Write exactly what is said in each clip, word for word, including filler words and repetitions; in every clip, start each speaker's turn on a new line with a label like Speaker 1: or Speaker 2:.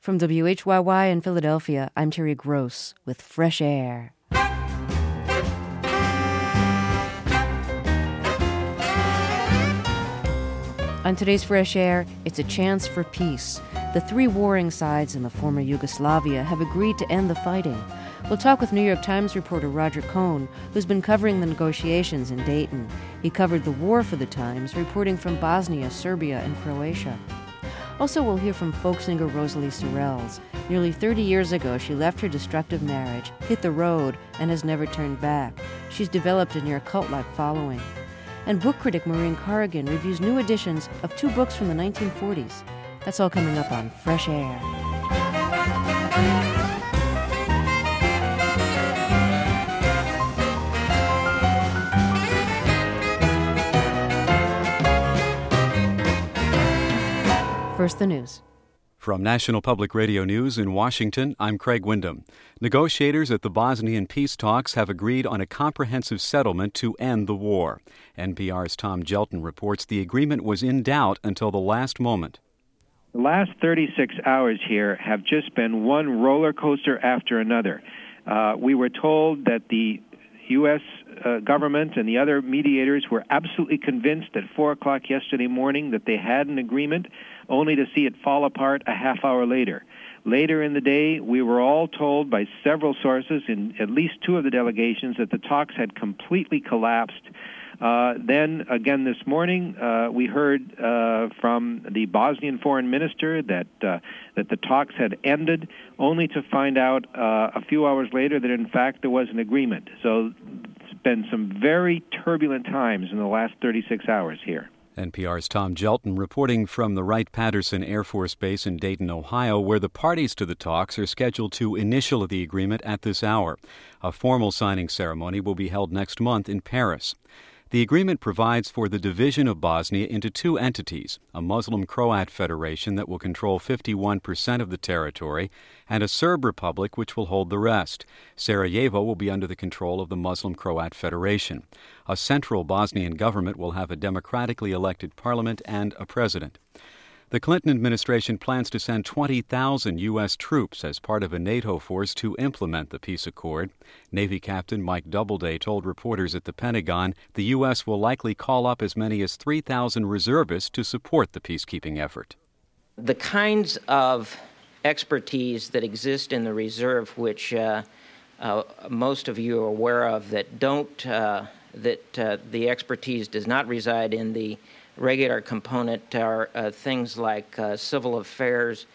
Speaker 1: From W H Y Y in Philadelphia, I'm Terry Gross with Fresh Air. On today's Fresh Air, it's a chance for peace. The three warring sides in the former Yugoslavia have agreed to end the fighting. We'll talk with New York Times reporter Roger Cohn, who's been covering the negotiations in Dayton. He covered the war for the Times, reporting from Bosnia, Serbia, and Croatia. Also, we'll hear from folk singer Rosalie Sorrells. Nearly thirty years ago, she left her destructive marriage, hit the road, and has never turned back. She's developed a near cult-like following. And book critic Maureen Corrigan reviews new editions of two books from the nineteen forties. That's all coming up on Fresh Air. First, the news.
Speaker 2: From National Public Radio News in Washington, I'm Craig Wyndham. Negotiators at the Bosnian peace talks have agreed on a comprehensive settlement to end the war. N P R's Tom Gelton reports the agreement was in doubt until the last moment.
Speaker 3: The last thirty-six hours here have just been one roller coaster after another. Uh, we were told that the U S uh, government and the other mediators were absolutely convinced at four o'clock yesterday morning that they had an agreement, only to see it fall apart a half hour later. Later in the day, we were all told by several sources, in at least two of the delegations, that the talks had completely collapsed. Uh, then, again this morning, uh, we heard uh, from the Bosnian foreign minister that uh, that the talks had ended, only to find out uh, a few hours later that, in fact, there was an agreement. So it's been some very turbulent times in the last thirty-six hours here.
Speaker 2: N P R's Tom Gelton reporting from the Wright-Patterson Air Force Base in Dayton, Ohio, where the parties to the talks are scheduled to initial the agreement at this hour. A formal signing ceremony will be held next month in Paris. The agreement provides for the division of Bosnia into two entities, a Muslim-Croat federation that will control fifty-one percent of the territory, and a Serb republic which will hold the rest. Sarajevo will be under the control of the Muslim-Croat Federation. A central Bosnian government will have a democratically elected parliament and a president. The Clinton administration plans to send twenty thousand U S troops as part of a NATO force to implement the peace accord. Navy Captain Mike Doubleday told reporters at the Pentagon the U S will likely call up as many as three thousand reservists to support the peacekeeping effort.
Speaker 4: The kinds of expertise that exist in the reserve, which uh, uh, most of you are aware of, that don't, uh, that uh, the expertise does not reside in the regular component, are uh, things like uh, civil affairs,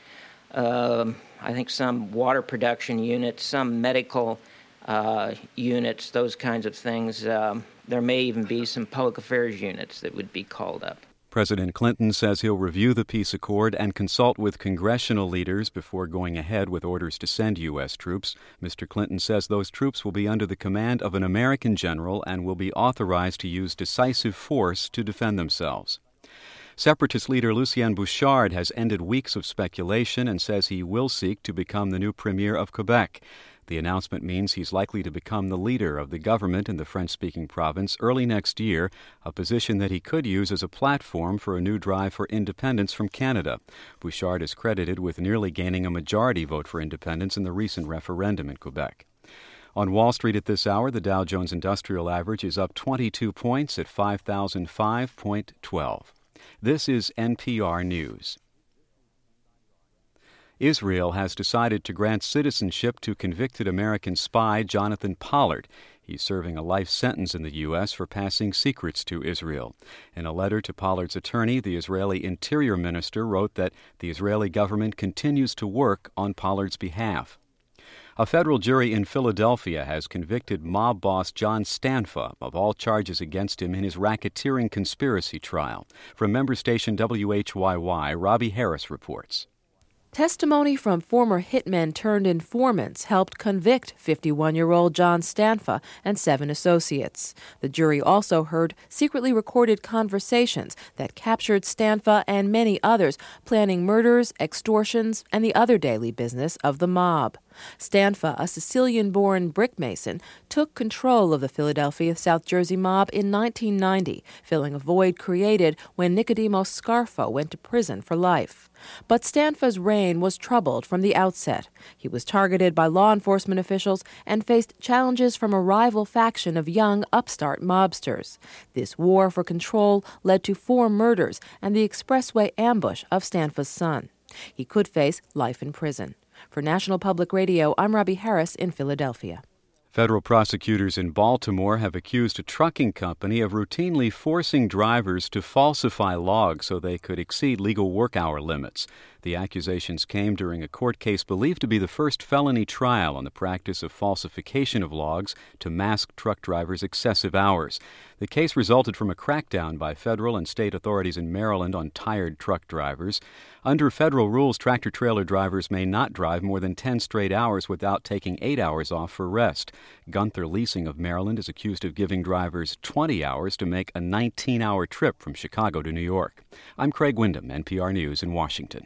Speaker 4: um, I think some water production units, some medical uh, units, those kinds of things. Um, there may even be some public affairs units that would be called up.
Speaker 2: President Clinton says he'll review the peace accord and consult with congressional leaders before going ahead with orders to send U S troops. Mister Clinton says those troops will be under the command of an American general and will be authorized to use decisive force to defend themselves. Separatist leader Lucien Bouchard has ended weeks of speculation and says he will seek to become the new premier of Quebec. The announcement means he's likely to become the leader of the government in the French-speaking province early next year, a position that he could use as a platform for a new drive for independence from Canada. Bouchard is credited with nearly gaining a majority vote for independence in the recent referendum in Quebec. On Wall Street at this hour, the Dow Jones Industrial Average is up twenty-two points at five thousand five point one two. This is N P R News. Israel has decided to grant citizenship to convicted American spy Jonathan Pollard. He's serving a life sentence in the U S for passing secrets to Israel. In a letter to Pollard's attorney, the Israeli Interior Minister wrote that the Israeli government continues to work on Pollard's behalf. A federal jury in Philadelphia has convicted mob boss John Stanfa of all charges against him in his racketeering conspiracy trial. From member station W H Y Y, Robbie Harris reports.
Speaker 1: Testimony from former hitmen turned informants helped convict fifty-one-year-old John Stanfa and seven associates. The jury also heard secretly recorded conversations that captured Stanfa and many others planning murders, extortions, and the other daily business of the mob. Stanfa, a Sicilian-born brickmason, took control of the Philadelphia South Jersey mob in nineteen ninety, filling a void created when Nicodemo Scarfo went to prison for life.
Speaker 5: But Stanfa's reign was troubled from the outset. He was targeted by law enforcement officials and faced challenges from a rival faction of young upstart mobsters. This war for control led to four murders and the expressway ambush of Stanfa's son. He could face life in prison. For National Public Radio, I'm Robbie Harris in Philadelphia.
Speaker 2: Federal prosecutors in Baltimore have accused a trucking company of routinely forcing drivers to falsify logs so they could exceed legal work hour limits. The accusations came during a court case believed to be the first felony trial on the practice of falsification of logs to mask truck drivers' excessive hours. The case resulted from a crackdown by federal and state authorities in Maryland on tired truck drivers. Under federal rules, tractor-trailer drivers may not drive more than ten straight hours without taking eight hours off for rest. Gunther Leasing of Maryland is accused of giving drivers twenty hours to make a nineteen-hour trip from Chicago to New York. I'm Craig Windham, N P R News in Washington.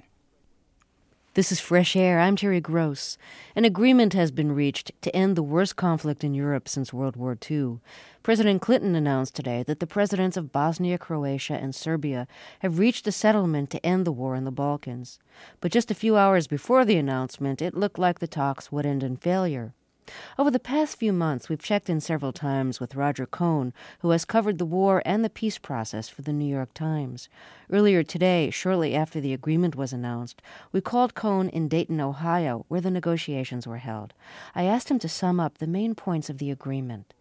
Speaker 1: This is Fresh Air. I'm Terry Gross. An agreement has been reached to end the worst conflict in Europe since World War Two. President Clinton announced today that the presidents of Bosnia, Croatia, and Serbia have reached a settlement to end the war in the Balkans. But just a few hours before the announcement, it looked like the talks would end in failure. Over the past few months, we've checked in several times with Roger Cohn, who has covered the war and the peace process for the New York Times. Earlier today, shortly after the agreement was announced, we called Cohn in Dayton, Ohio, where the negotiations were held. I asked him to sum up the main points of the agreement.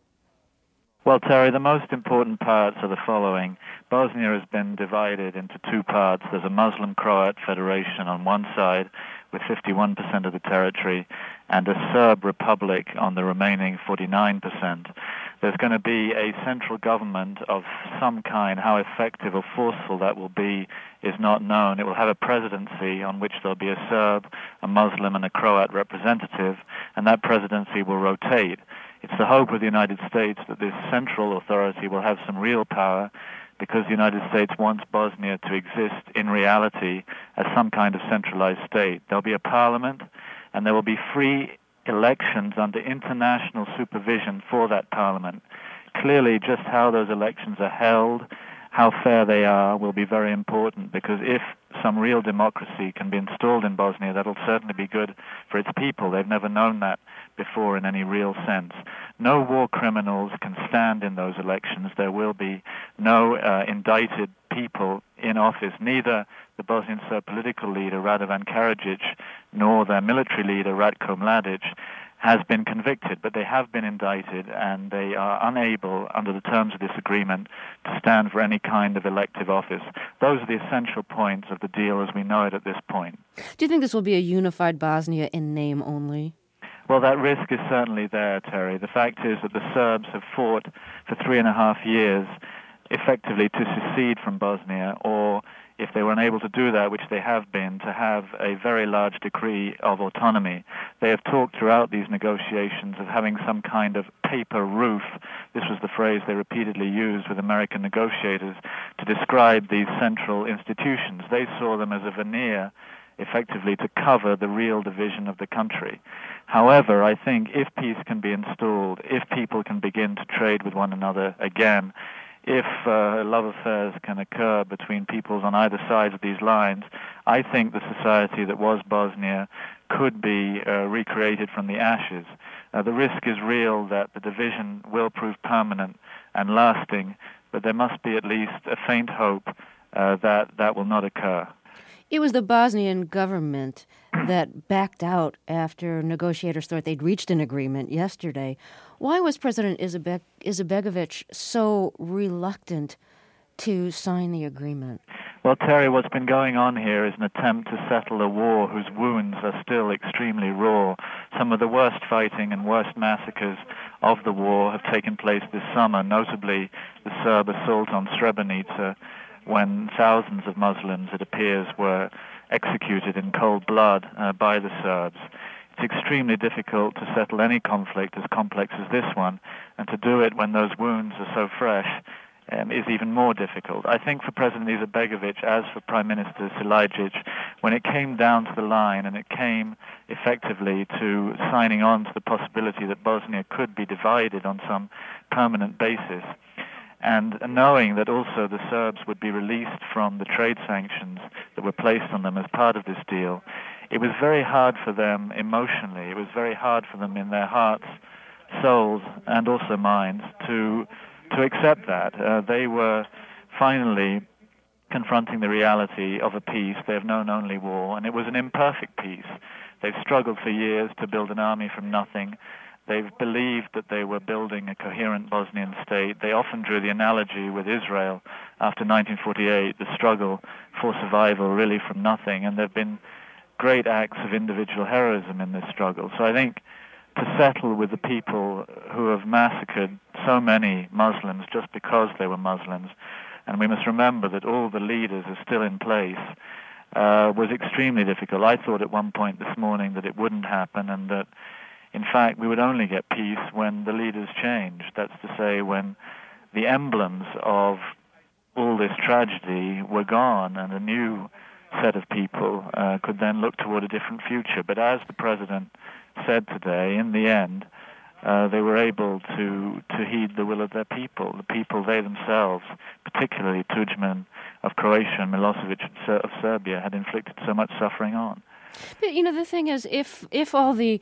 Speaker 6: Well, Terry, the most important parts are the following. Bosnia has been divided into two parts. There's a Muslim-Croat federation on one side with fifty-one percent of the territory and a Serb republic on the remaining forty-nine percent. There's going to be a central government of some kind. How effective or forceful that will be is not known. It will have a presidency on which there'll be a Serb, a Muslim, and a Croat representative, and that presidency will rotate. It's the hope of the United States that this central authority will have some real power because the United States wants Bosnia to exist in reality as some kind of centralized state. There'll be a parliament, and there will be free elections under international supervision for that parliament. Clearly, just how those elections are held, how fair they are, will be very important, because if some real democracy can be installed in Bosnia, that'll certainly be good for its people. They've never known that before in any real sense. No war criminals can stand in those elections. There will be no uh, indicted people in office. Neither the Bosnian Serb political leader, Radovan Karadzic, nor their military leader, Ratko Mladic, has been convicted, but they have been indicted, and they are unable, under the terms of this agreement, to stand for any kind of elective office. Those are the essential points of the deal as we know it at this point.
Speaker 1: Do you think this will be a unified Bosnia in name only?
Speaker 6: Well, that risk is certainly there, Terry. The fact is that the Serbs have fought for three and a half years effectively to secede from Bosnia, or if they were unable to do that, which they have been, to have a very large degree of autonomy. They have talked throughout these negotiations of having some kind of paper roof. This was the phrase they repeatedly used with American negotiators to describe these central institutions. They saw them as a veneer, effectively, to cover the real division of the country. However, I think if peace can be installed, if people can begin to trade with one another again, if uh, love affairs can occur between peoples on either side of these lines, I think the society that was Bosnia could be uh, recreated from the ashes. Uh, the risk is real that the division will prove permanent and lasting, but there must be at least a faint hope uh, that that will not occur.
Speaker 1: It was the Bosnian government that backed out after negotiators thought they'd reached an agreement yesterday. Why was President Izetbe- Izetbegovic so reluctant to sign the agreement?
Speaker 6: Well, Terry, what's been going on here is an attempt to settle a war whose wounds are still extremely raw. Some of the worst fighting and worst massacres of the war have taken place this summer, notably the Serb assault on Srebrenica, when thousands of Muslims, it appears, were executed in cold blood uh, by the Serbs. It's extremely difficult to settle any conflict as complex as this one, and to do it when those wounds are so fresh um, is even more difficult. I think for President Izetbegovic, as for Prime Minister Silajdžić, when it came down to the line and it came effectively to signing on to the possibility that Bosnia could be divided on some permanent basis, and knowing that also the Serbs would be released from the trade sanctions that were placed on them as part of this deal, it was very hard for them emotionally. It was very hard for them in their hearts, souls, and also minds to to accept that. Uh, they were finally confronting the reality of a peace. They have known only war, and it was an imperfect peace. They've struggled for years to build an army from nothing. They've believed that they were building a coherent Bosnian state. They often drew the analogy with Israel after nineteen forty-eight, the struggle for survival really from nothing, and there have been great acts of individual heroism in this struggle. So I think to settle with the people who have massacred so many Muslims just because they were Muslims, and we must remember that all the leaders are still in place, uh, was extremely difficult. I thought at one point this morning that it wouldn't happen, and that in fact we would only get peace when the leaders changed. That's to say, when the emblems of all this tragedy were gone and a new set of people uh, could then look toward a different future. But as the president said today, in the end, uh, they were able to to heed the will of their people, the people they themselves, particularly Tudjman of Croatia and Milosevic of Serbia, had inflicted so much suffering on.
Speaker 1: But, you know, the thing is, if if all the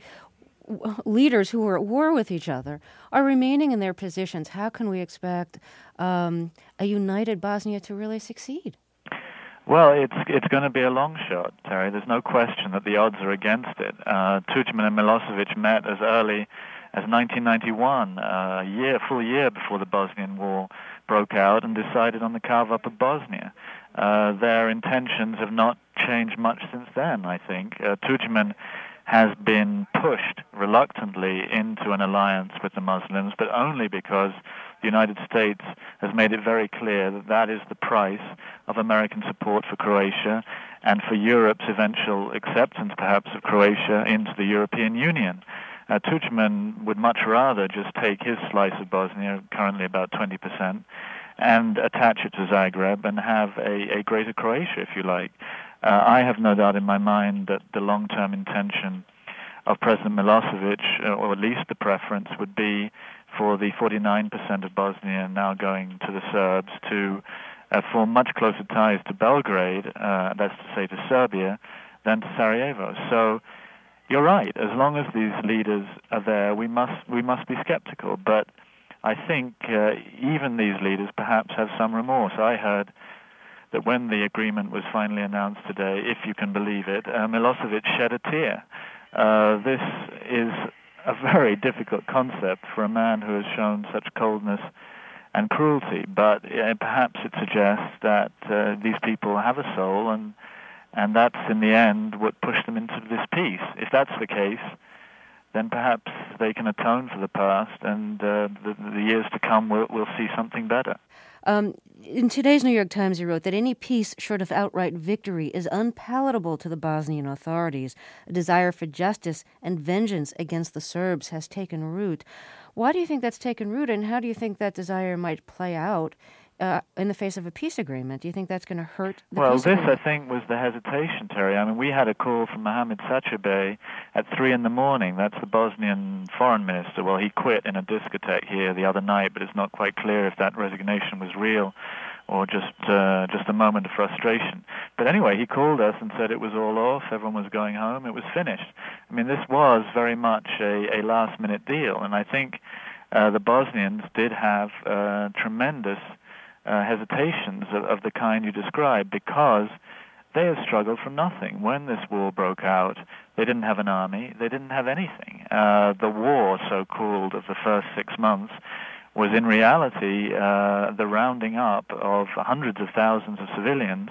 Speaker 1: leaders who are at war with each other are remaining in their positions, how can we expect um, a united Bosnia to really succeed?
Speaker 6: Well, it's it's going to be a long shot, Terry. There's no question that the odds are against it. Uh, Tudjman and Milosevic met as early as nineteen ninety-one, uh, a year, full year before the Bosnian War broke out, and decided on the carve-up of Bosnia. Uh, their intentions have not changed much since then, I think. Uh, Tudjman has been pushed reluctantly into an alliance with the Muslims, but only because the United States has made it very clear that that is the price of American support for Croatia and for Europe's eventual acceptance, perhaps, of Croatia into the European Union. Uh, Tudjman would much rather just take his slice of Bosnia, currently about twenty percent, and attach it to Zagreb and have a, a greater Croatia, if you like. Uh, I have no doubt in my mind that the long-term intention of President Milosevic, or at least the preference, would be for the forty-nine percent of Bosnia now going to the Serbs to uh, form much closer ties to Belgrade, uh, that's to say to Serbia, than to Sarajevo. So you're right. As long as these leaders are there, we must we must be skeptical. But I think uh, even these leaders perhaps have some remorse. I heard that when the agreement was finally announced today, if you can believe it, uh, Milosevic shed a tear. Uh, this is a very difficult concept for a man who has shown such coldness and cruelty, but uh, perhaps it suggests that uh, these people have a soul, and and that's in the end what pushed them into this peace. If that's the case, then perhaps they can atone for the past, and uh, the, the years to come will will see something better.
Speaker 1: Um, in today's New York Times, you wrote that any peace short of outright victory is unpalatable to the Bosnian authorities. A desire for justice and vengeance against the Serbs has taken root. Why do you think that's taken root, and how do you think that desire might play out uh, in the face of a peace agreement? Do you think that's going to hurt the
Speaker 6: well,
Speaker 1: peace
Speaker 6: this,
Speaker 1: agreement?
Speaker 6: I think, was the hesitation, Terry. I mean, we had a call from Mohamed Sačibay at three in the morning. That's the Bosnian foreign minister. Well, he quit in a discotheque here the other night, but it's not quite clear if that resignation was real or just uh, just a moment of frustration. But anyway, he called us and said it was all off, everyone was going home, it was finished. I mean, this was very much a, a last-minute deal, and I think uh, the Bosnians did have uh, tremendous uh, hesitations of, of the kind you described, because they have struggled from nothing. When this war broke out, they didn't have an army, they didn't have anything. Uh, the war, so-called, of the first six months was in reality uh, the rounding up of hundreds of thousands of civilians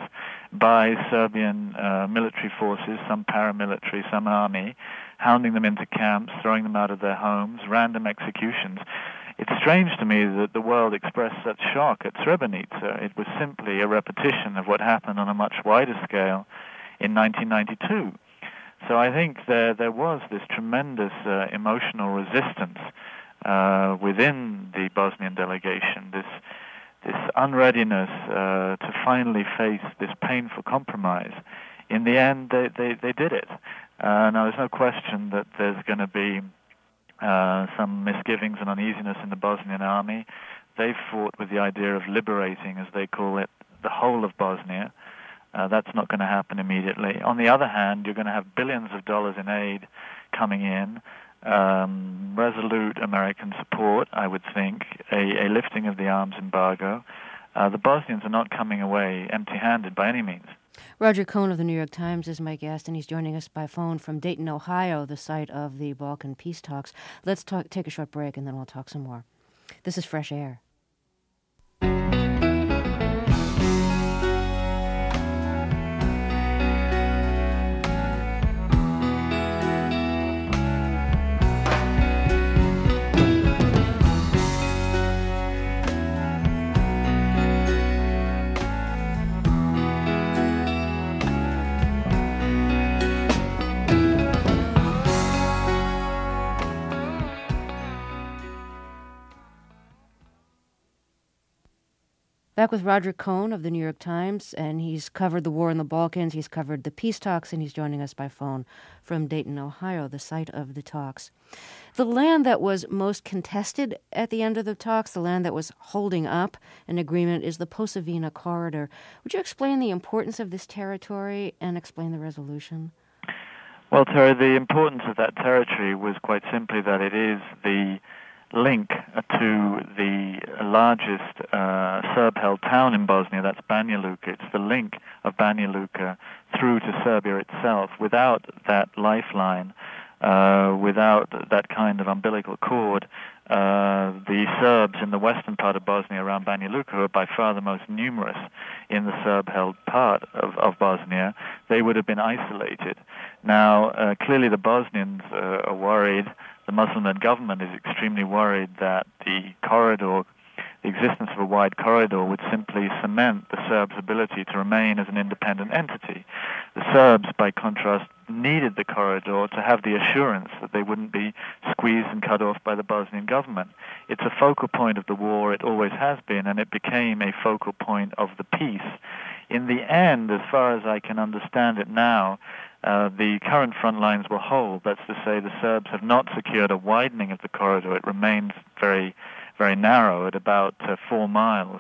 Speaker 6: by Serbian uh, military forces, some paramilitary, some army, hounding them into camps, throwing them out of their homes, random executions. It's strange to me that the world expressed such shock at Srebrenica. It was simply a repetition of what happened on a much wider scale in nineteen ninety-two. So I think there, there was this tremendous uh, emotional resistance Uh, within the Bosnian delegation, this this unreadiness uh, to finally face this painful compromise. In the end, they, they, they did it. Uh, now, there's no question that there's going to be uh, some misgivings and uneasiness in the Bosnian army. They've fought with the idea of liberating, as they call it, the whole of Bosnia. Uh, that's not going to happen immediately. On the other hand, you're going to have billions of dollars in aid coming in, um, resolute American support, I would think, a, a lifting of the arms embargo. Uh, the Bosnians are not coming away empty-handed by any means.
Speaker 1: Roger Cohn of the New York Times is my guest, and he's joining us by phone from Dayton, Ohio, the site of the Balkan peace talks. Let's talk, take a short break, and then we'll talk some more. This is Fresh Air. Back with Roger Cohn of the New York Times, and he's covered the war in the Balkans, he's covered the peace talks, and he's joining us by phone from Dayton, Ohio, the site of the talks. The land that was most contested at the end of the talks, the land that was holding up an agreement, is the Posavina Corridor. Would you explain the importance of this territory and explain the resolution?
Speaker 6: Well, Terry, the importance of that territory was quite simply that it is the link to the largest uh, Serb-held town in Bosnia, that's Banja Luka. It's the link of Banja Luka through to Serbia itself. Without that lifeline, uh, without that kind of umbilical cord, uh, the Serbs in the western part of Bosnia around Banja Luka, who are by far the most numerous in the Serb-held part of, of Bosnia, they would have been isolated. Now, uh, clearly the Bosnians uh, are worried. The Muslim-led government is extremely worried that the corridor, the existence of a wide corridor, would simply cement the Serbs' ability to remain as an independent entity. The Serbs, by contrast, needed the corridor to have the assurance that they wouldn't be squeezed and cut off by the Bosnian government. It's a focal point of the war, it always has been, and it became a focal point of the peace. In the end, as far as I can understand it now, Uh, the current front lines will hold. That's to say, the Serbs have not secured a widening of the corridor. It remains very, very narrow at about uh, four miles.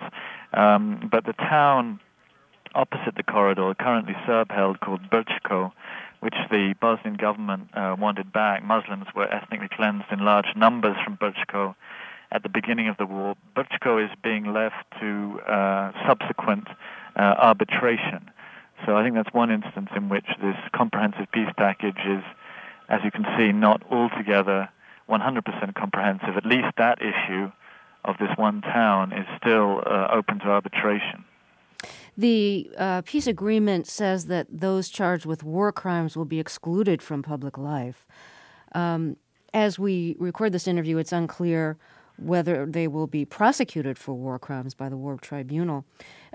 Speaker 6: Um, but the town opposite the corridor, currently Serb-held, called Brčko, which the Bosnian government uh, wanted back. Muslims were ethnically cleansed in large numbers from Brčko at the beginning of the war. Brčko is being left to uh, subsequent uh, arbitration. So I think that's one instance in which this comprehensive peace package is, as you can see, not altogether one hundred percent comprehensive. At least that issue of this one town is still uh, open to arbitration.
Speaker 1: The uh, peace agreement says that those charged with war crimes will be excluded from public life. Um, as we record this interview, it's unclear whether they will be prosecuted for war crimes by the War Tribunal.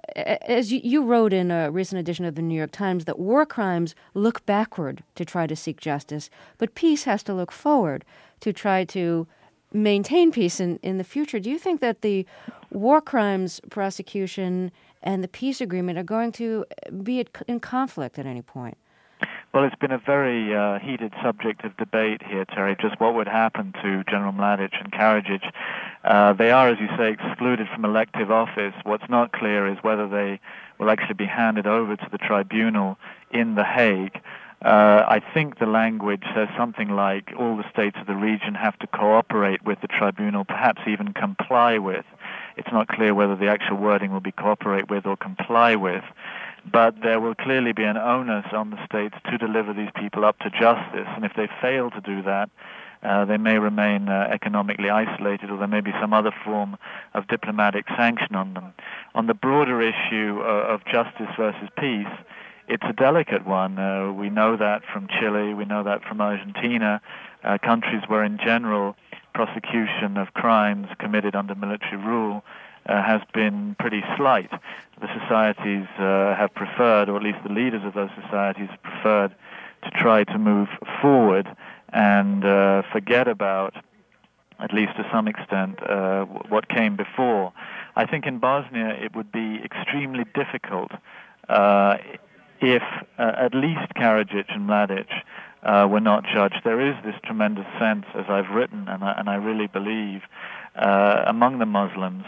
Speaker 1: As you, you wrote in a recent edition of the New York Times, that war crimes look backward to try to seek justice, but peace has to look forward to try to maintain peace in, in the future. Do you think that the war crimes prosecution and the peace agreement are going to be in conflict at any point?
Speaker 6: Well, it's been a very uh, heated subject of debate here, Terry, just what would happen to General Mladic and Karadzic. Uh, they are, as you say, excluded from elective office. What's not clear is whether they will actually be handed over to the tribunal in The Hague. Uh, I think the language says something like all the states of the region have to cooperate with the tribunal, perhaps even comply with. It's not clear whether the actual wording will be cooperate with or comply with. But there will clearly be an onus on the states to deliver these people up to justice. And if they fail to do that, uh, they may remain uh, economically isolated, or there may be some other form of diplomatic sanction on them. On the broader issue uh, of justice versus peace, it's a delicate one. Uh, we know that from Chile, we know that from Argentina, uh, countries where in general prosecution of crimes committed under military rule Uh, has been pretty slight. The societies uh, have preferred, or at least the leaders of those societies have preferred, to try to move forward and uh, forget about, at least to some extent, uh, what came before. I think in Bosnia it would be extremely difficult uh, if uh, at least Karadzic and Mladic uh, were not judged. There is this tremendous sense, as I've written, and I, and I really believe, uh, among the Muslims,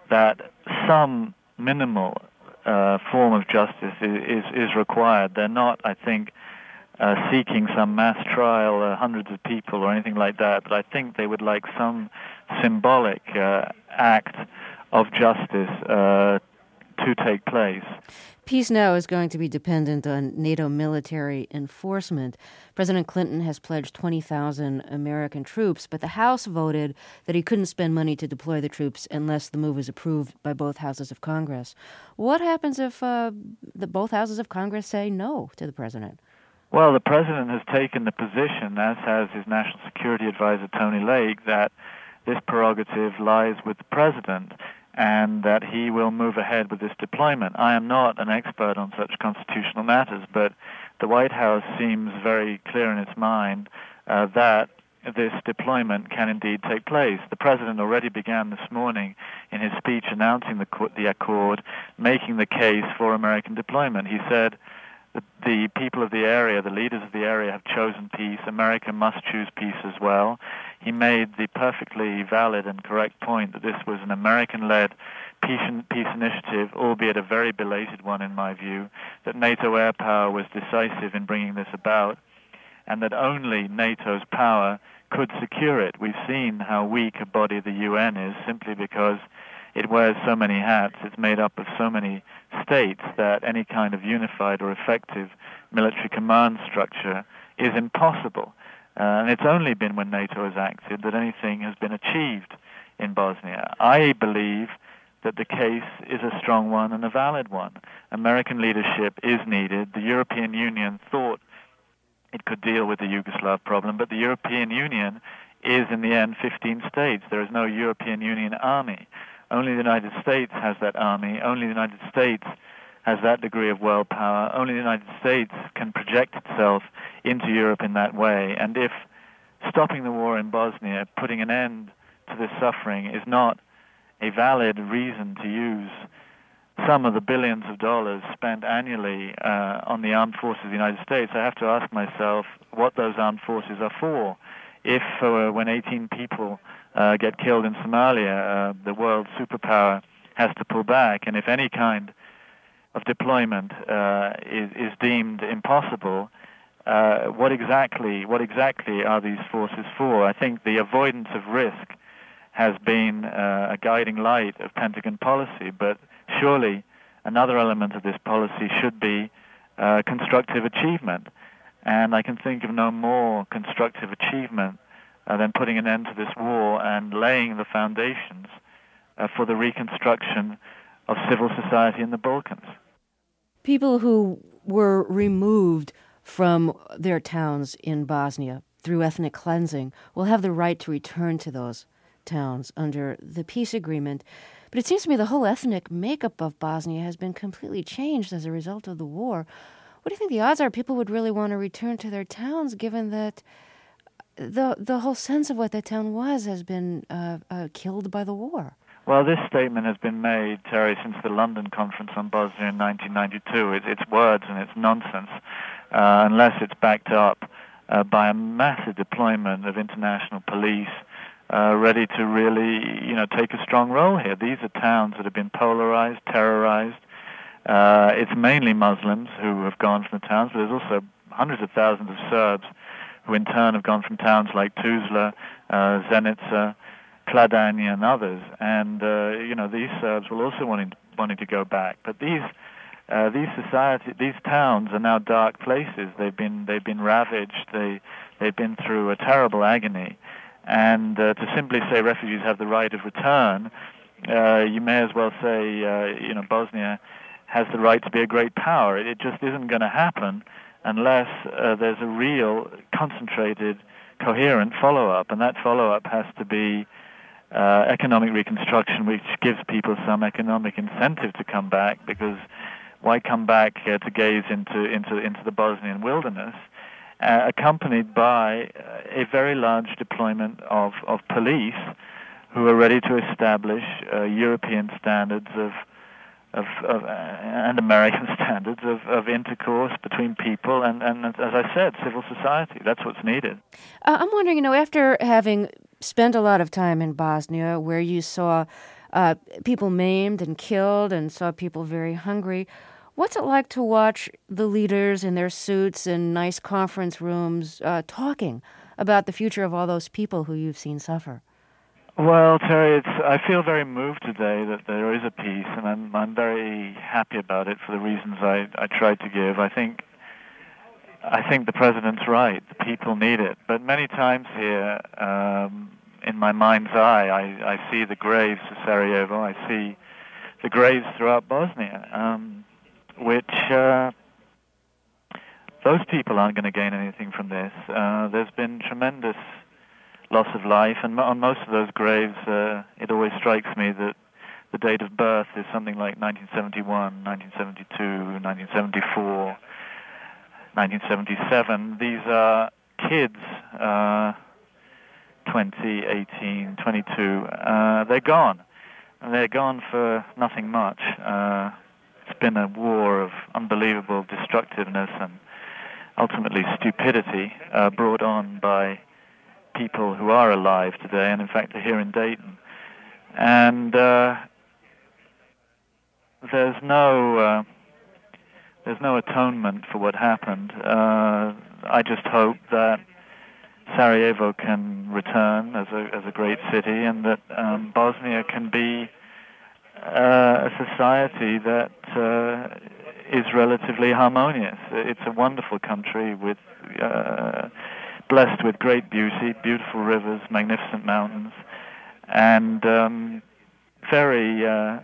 Speaker 6: that some minimal uh, form of justice is, is, is required. They're not, I think, uh, seeking some mass trial, uh, hundreds of people or anything like that, but I think they would like some symbolic uh, act of justice uh, to take place.
Speaker 1: Peace now is going to be dependent on NATO military enforcement. President Clinton has pledged twenty thousand American troops, but the House voted that he couldn't spend money to deploy the troops unless the move is approved by both houses of Congress. What happens if uh, the both houses of Congress say no to the president?
Speaker 6: Well, the president has taken the position, as has his national security advisor Tony Lake, that this prerogative lies with the president, and that he will move ahead with this deployment. I am not an expert on such constitutional matters, but the White House seems very clear in its mind uh, that this deployment can indeed take place. The president already began this morning in his speech announcing the, the accord, making the case for American deployment. He said that the people of the area, the leaders of the area, have chosen peace. America must choose peace as well. He made the perfectly valid and correct point that this was an American-led peace, peace initiative, albeit a very belated one in my view, that NATO air power was decisive in bringing this about, and that only NATO's power could secure it. We've seen how weak a body the U N is simply because it wears so many hats. It's made up of so many states that any kind of unified or effective military command structure is impossible. Uh, and it's only been when NATO has acted that anything has been achieved in Bosnia. I believe that the case is a strong one and a valid one. American leadership is needed. The European Union thought it could deal with the Yugoslav problem, but the European Union is, in the end, fifteen states. There is no European Union army. Only the United States has that army. Only the United States has that degree of world power. Only the United States can project itself into Europe in that way. And if stopping the war in Bosnia, putting an end to this suffering, is not a valid reason to use some of the billions of dollars spent annually uh, on the armed forces of the United States, I have to ask myself what those armed forces are for. If uh, when eighteen people uh, get killed in Somalia, uh, the world superpower has to pull back, and if any kind of deployment uh, is, is deemed impossible, uh, what exactly what exactly are these forces for? I think the avoidance of risk has been uh, a guiding light of Pentagon policy, but surely another element of this policy should be uh, constructive achievement. And I can think of no more constructive achievement uh, than putting an end to this war and laying the foundations uh, for the reconstruction of civil society in the Balkans.
Speaker 1: People who were removed from their towns in Bosnia through ethnic cleansing will have the right to return to those towns under the peace agreement. But it seems to me the whole ethnic makeup of Bosnia has been completely changed as a result of the war. What do you think the odds are people would really want to return to their towns, given that the the whole sense of what that town was has been uh, uh, killed by the war?
Speaker 6: Well, this statement has been made, Terry, since the London Conference on Bosnia in nineteen ninety-two. It, it's words and it's nonsense, uh, unless it's backed up uh, by a massive deployment of international police uh, ready to really, you know, take a strong role here. These are towns that have been polarized, terrorized. Uh, it's mainly Muslims who have gone from the towns, but there's also hundreds of thousands of Serbs who in turn have gone from towns like Tuzla, uh, Zenica, Kladanja, and others. And, uh, you know, these Serbs will also wanting, wanting to go back. But these uh, these society, these towns are now dark places. They've been they've been ravaged. They they've been through a terrible agony. And uh, to simply say refugees have the right of return, uh, you may as well say, uh, you know, Bosnia has the right to be a great power. It just isn't going to happen unless uh, there's a real, concentrated, coherent follow-up, and that follow-up has to be uh, economic reconstruction, which gives people some economic incentive to come back, because why come back uh, to gaze into, into, into the Bosnian wilderness, uh, accompanied by a very large deployment of, of police who are ready to establish uh, European standards of Of, of uh, and American standards of, of intercourse between people and, and, as I said, civil society. That's what's needed.
Speaker 1: Uh, I'm wondering, you know, after having spent a lot of time in Bosnia, where you saw uh, people maimed and killed and saw people very hungry. What's it like to watch the leaders in their suits in nice conference rooms uh, talking about the future of all those people who you've seen suffer?
Speaker 6: Well, Terry, it's, I feel very moved today that there is a peace, and I'm, I'm very happy about it for the reasons I, I tried to give. I think I think the president's right. The people need it. But many times here, um, in my mind's eye, I, I see the graves of Sarajevo. I see the graves throughout Bosnia, um, which uh, those people aren't going to gain anything from this. Uh, there's been tremendous loss of life, and on most of those graves, uh, it always strikes me that the date of birth is something like nineteen seventy-one, nineteen seventy-two, nineteen seventy-four, nineteen seventy-seven. These are kids, uh, twenty, eighteen, twenty-two. Uh, they're gone, and they're gone for nothing much. Uh, it's been a war of unbelievable destructiveness and ultimately stupidity uh, brought on by people who are alive today, and in fact are here in Dayton. And uh, there's no uh, there's no atonement for what happened. Uh, I just hope that Sarajevo can return as a as a great city, and that um, Bosnia can be uh, a society that uh, is relatively harmonious. It's a wonderful country with uh, blessed with great beauty, beautiful rivers, magnificent mountains, and um, very, uh,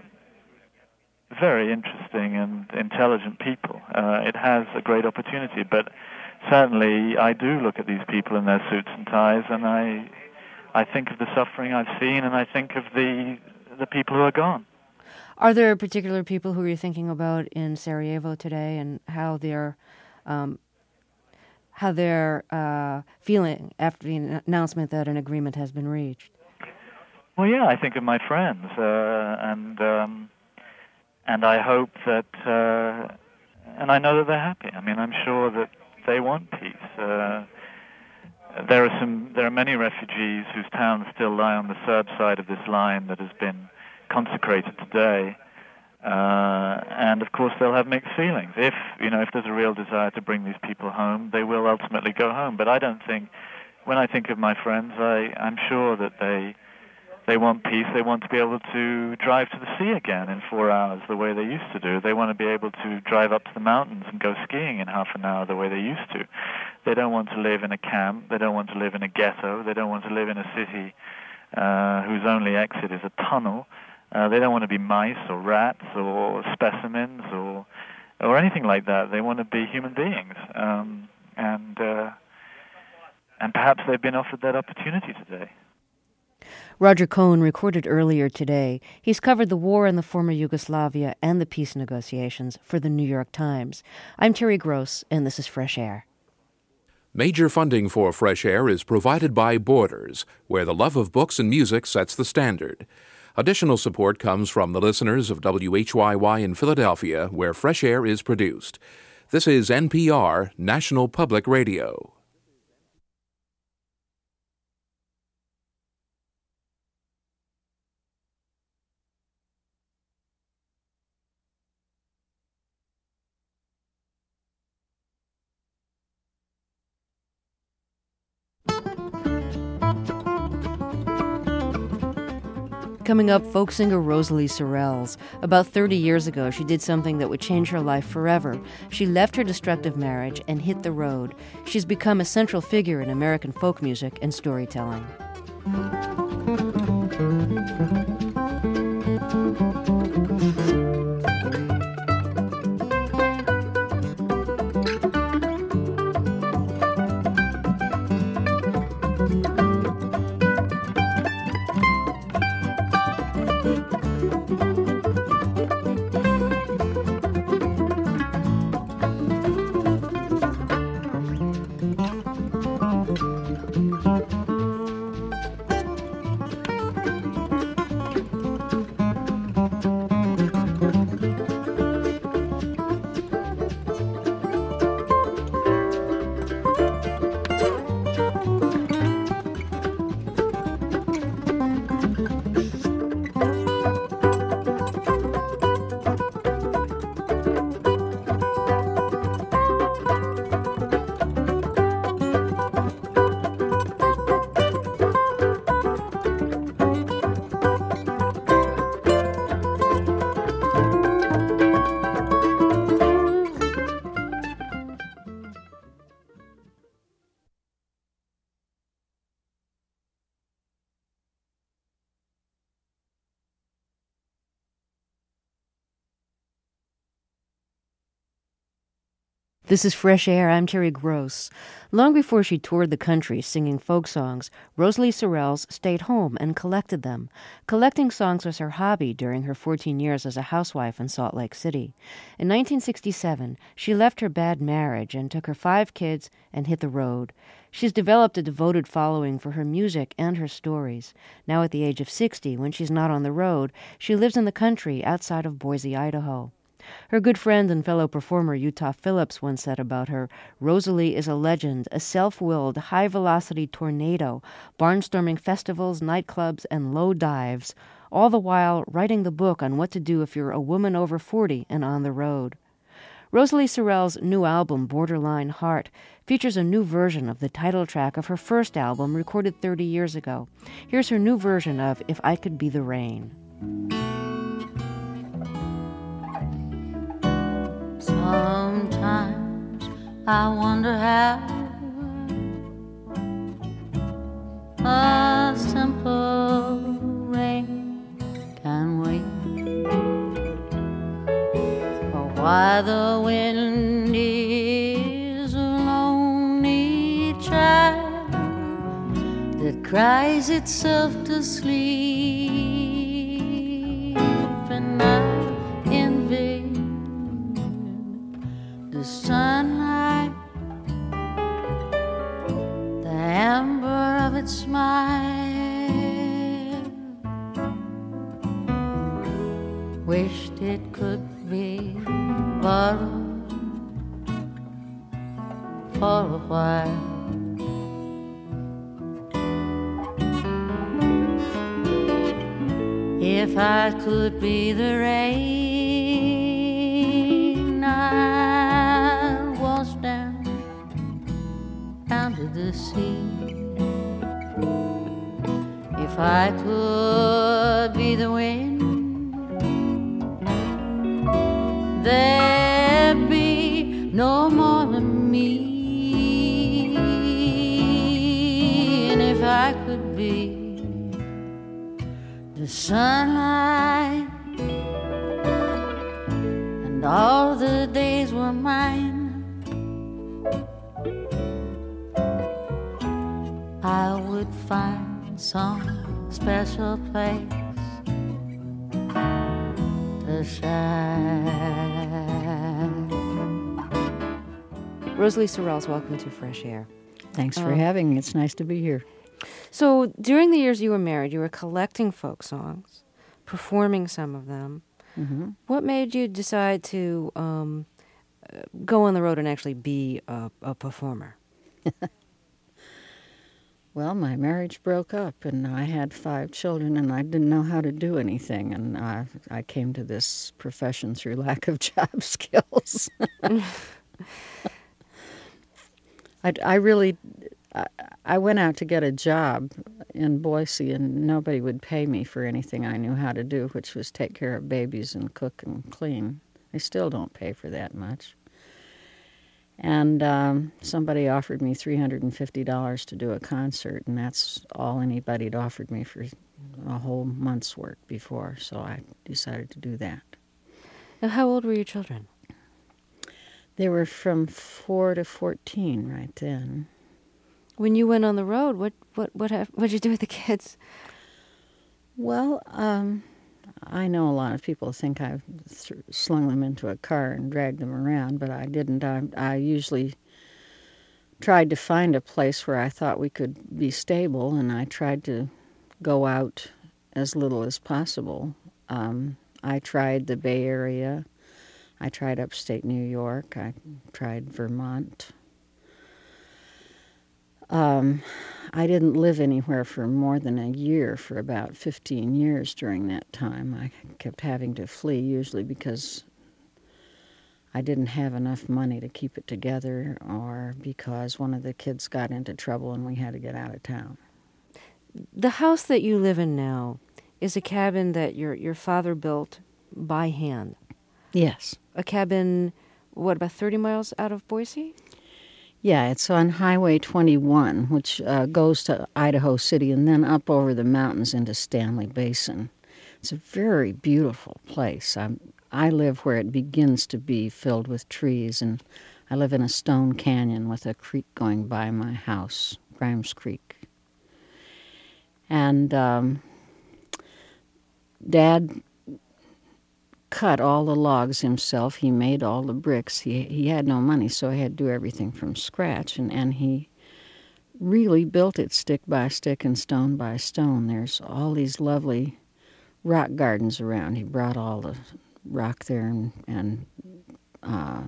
Speaker 6: very interesting and intelligent people. Uh, it has a great opportunity, but certainly I do look at these people in their suits and ties, and I, I think of the suffering I've seen, and I think of the the people who are gone.
Speaker 1: Are there particular people who you're thinking about in Sarajevo today, and how they're um, how they're uh, feeling after the announcement that an agreement has been reached?
Speaker 6: Well, yeah, I think of my friends, uh, and um, and I hope that, uh, and I know that they're happy. I mean, I'm sure that they want peace. Uh, there are some, there are many refugees whose towns still lie on the Serb side of this line that has been consecrated today. Uh, and of course they'll have mixed feelings. If, you know, if there's a real desire to bring these people home, they will ultimately go home. But I don't think, when I think of my friends, I, I'm sure that they they want peace. They want to be able to drive to the sea again in four hours the way they used to do. They want to be able to drive up to the mountains and go skiing in half an hour the way they used to. They don't want to live in a camp. They don't want to live in a ghetto. They don't want to live in a city uh, whose only exit is a tunnel. Uh, they don't want to be mice or rats or specimens or or anything like that. They want to be human beings, um, and uh, and perhaps they've been offered that opportunity today.
Speaker 1: Roger Cohn recorded earlier today. He's covered the war in the former Yugoslavia and the peace negotiations for the New York Times. I'm Terry Gross, and this is Fresh Air.
Speaker 7: Major funding for Fresh Air is provided by Borders, where the love of books and music sets the standard. Additional support comes from the listeners of W H Y Y in Philadelphia, where Fresh Air is produced. This is N P R, National Public Radio.
Speaker 1: Coming up, folk singer Rosalie Sorrells. About thirty years ago, she did something that would change her life forever. She left her destructive marriage and hit the road. She's become a central figure in American folk music and storytelling. This is Fresh Air. I'm Terry Gross. Long before she toured the country singing folk songs, Rosalie Sorrells stayed home and collected them. Collecting songs was her hobby during her fourteen years as a housewife in Salt Lake City. In nineteen sixty-seven, she left her bad marriage and took her five kids and hit the road. She's developed a devoted following for her music and her stories. Now at the age of sixty, when she's not on the road, she lives in the country outside of Boise, Idaho. Her good friend and fellow performer Utah Phillips once said about her, "Rosalie is a legend, a self-willed, high-velocity tornado, barnstorming festivals, nightclubs, and low dives, all the while writing the book on what to do if you're a woman over forty and on the road." Rosalie Sorrells' new album, Borderline Heart, features a new version of the title track of her first album recorded thirty years ago. Here's her new version of If I Could Be the Rain.
Speaker 8: Sometimes I wonder how a simple rain can wait, or why the wind is a lonely child that cries itself to sleep, and I envy the sunlight, the amber of its smile. Wished it could be borrowed for a while. If I could be the rain, I'd wash down, down to the sea. If I could be the wind, there'd be no more of me. And if I could be the sunlight, and all the days were mine, I would find some special place to shine.
Speaker 1: Rosalie Sorrells, welcome to Fresh Air.
Speaker 9: Thanks for
Speaker 1: um,
Speaker 9: having me. It's nice to be here.
Speaker 1: So during the years you were married, you were collecting folk songs, performing some of them.
Speaker 9: Mm-hmm.
Speaker 1: What made you decide to um, go on the road and actually be a, a performer?
Speaker 9: Well, my marriage broke up, and I had five children, and I didn't know how to do anything, and I, I came to this profession through lack of job skills. I, I really... I, I went out to get a job in Boise, and nobody would pay me for anything I knew how to do, which was take care of babies and cook and clean. They still don't pay for that much. And um, somebody offered me three hundred fifty dollars to do a concert, and that's all anybody'd offered me for a whole month's work before, so I decided to do that.
Speaker 1: Now, how old were your children?
Speaker 9: They were from four to fourteen right then.
Speaker 1: When you went on the road, what what what what did you do with the kids?
Speaker 9: Well, um, I know a lot of people think I th- slung them into a car and dragged them around, but I didn't. I, I usually tried to find a place where I thought we could be stable, and I tried to go out as little as possible. Um, I tried the Bay Area. I tried upstate New York. I tried Vermont. Um, I didn't live anywhere for more than a year for about fifteen years during that time. I kept having to flee, usually because I didn't have enough money to keep it together, or because one of the kids got into trouble and we had to get out of town.
Speaker 1: The house that you live in now is a cabin that your your father built by hand.
Speaker 9: Yes.
Speaker 1: A cabin, what, about thirty miles out of Boise?
Speaker 9: Yeah, it's on Highway twenty-one, which uh, goes to Idaho City and then up over the mountains into Stanley Basin. It's a very beautiful place. I'm, I live where it begins to be filled with trees, and I live in a stone canyon with a creek going by my house, Grimes Creek. And um, Dad cut all the logs himself. He made all the bricks. He he had no money, so he had to do everything from scratch. And, and he really built it stick by stick and stone by stone. There's all these lovely rock gardens around. He brought all the rock there and, and uh,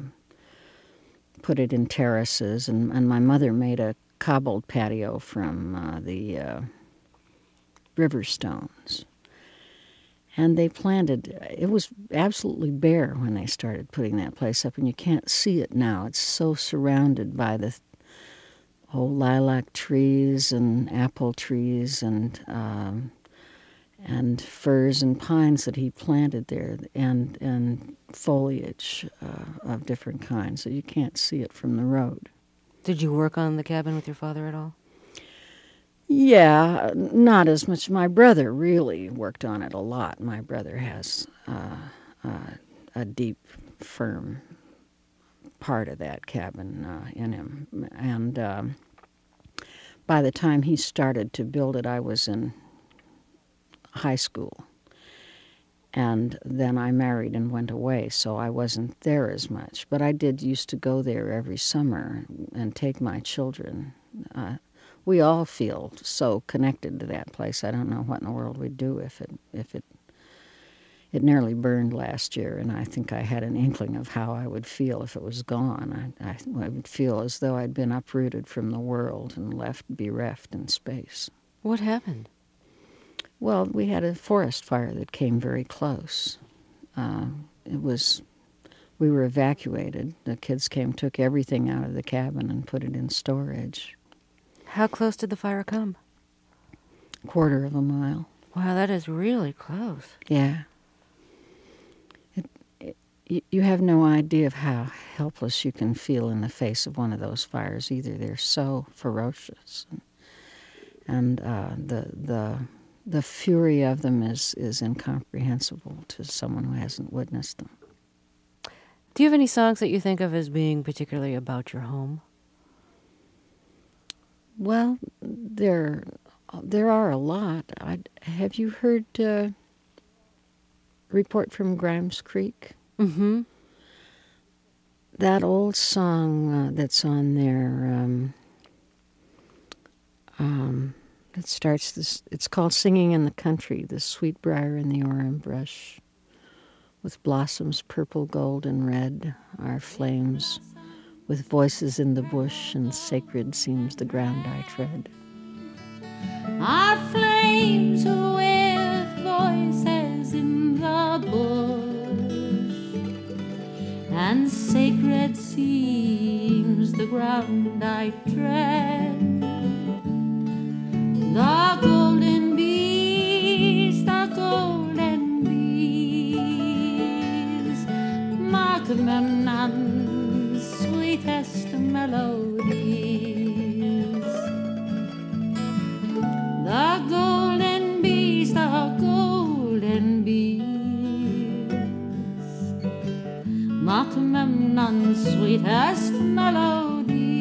Speaker 9: put it in terraces. And, and my mother made a cobbled patio from uh, the uh, river stones. And they planted, it was absolutely bare when they started putting that place up, and you can't see it now. It's so surrounded by the old lilac trees and apple trees and um, and firs and pines that he planted there, and, and foliage uh, of different kinds, so you can't see it from the road.
Speaker 1: Did you work on the cabin with your father at all?
Speaker 9: Yeah, not as much. My brother really worked on it a lot. My brother has uh, uh, a deep, firm part of that cabin uh, in him. And um, by the time he started to build it, I was in high school. And then I married and went away, so I wasn't there as much. But I did used to go there every summer and take my children. Uh, We all feel so connected to that place. I don't know what in the world we'd do if it if it it nearly burned last year, and I think I had an inkling of how I would feel if it was gone. I, I, I would feel as though I'd been uprooted from the world and left bereft in space.
Speaker 1: What happened?
Speaker 9: Well, we had a forest fire that came very close. Uh, it was, we were evacuated. The kids came, took everything out of the cabin and put it in storage.
Speaker 1: How close did the fire come?
Speaker 9: Quarter of a mile.
Speaker 1: Wow, that is really close.
Speaker 9: Yeah. It, it, you have no idea of how helpless you can feel in the face of one of those fires either. They're so ferocious. And uh, the the the fury of them is, is incomprehensible to someone who hasn't witnessed them.
Speaker 1: Do you have any songs that you think of as being particularly about your home?
Speaker 9: Well, there, there are a lot. I, have you heard uh, Report from Grimes Creek?
Speaker 1: Mm-hmm.
Speaker 9: That old song uh, that's on there, um, um, it starts this, it's called Singing in the Country, the sweetbriar and the orange brush, with blossoms purple, gold, and red, our flames, with voices in the bush, and sacred seems the ground I tread.
Speaker 8: Our flames with voices in the bush, and sacred seems the ground I tread. The golden bees, the golden bees, mark them and sweetest melodies. The golden bees, the golden bees, Matamemnon's sweetest melodies.